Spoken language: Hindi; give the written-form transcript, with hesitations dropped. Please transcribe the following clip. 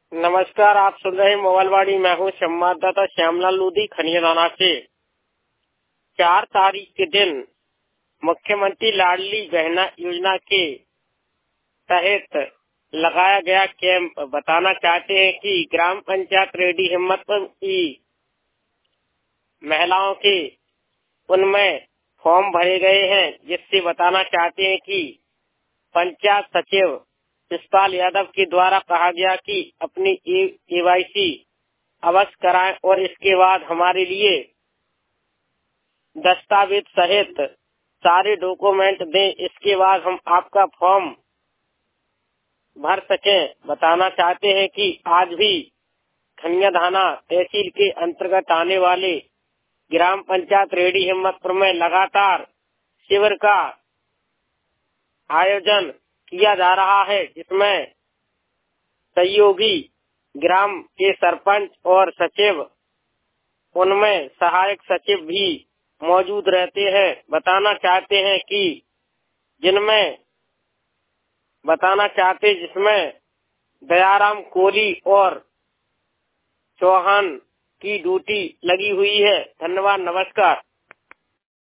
नमस्कार, आप सुन रहे हैं मोबाइलवाड़ी। मैं हूँ संवाददाता श्यामलाल लोधी खनियादाना से। 4 तारीख के दिन मुख्यमंत्री लाडली बहना योजना के तहत लगाया गया कैंप बताना चाहते हैं कि ग्राम पंचायत रेडी हिम्मतपुर की महिलाओं के उनमें फॉर्म भरे गए हैं, जिससे बताना चाहते हैं कि पंचायत सचिव शिषपाल यादव के द्वारा कहा गया कि अपनी KYC अवश्य कराएं और इसके बाद हमारे लिए दस्तावेज सहित सारे डॉक्यूमेंट दें। इसके बाद हम आपका फॉर्म भर सकें। बताना चाहते हैं कि आज भी खनियादाना तहसील के अंतर्गत आने वाले ग्राम पंचायत रेडी हिम्मतपुर में लगातार शिविर का आयोजन किया जा रहा है, जिसमें सहयोगी ग्राम के सरपंच और सचिव, उनमें सहायक सचिव भी मौजूद रहते हैं। बताना चाहते हैं कि जिसमें दयाराम कोहली और चौहान की ड्यूटी लगी हुई है। धन्यवाद, नमस्कार।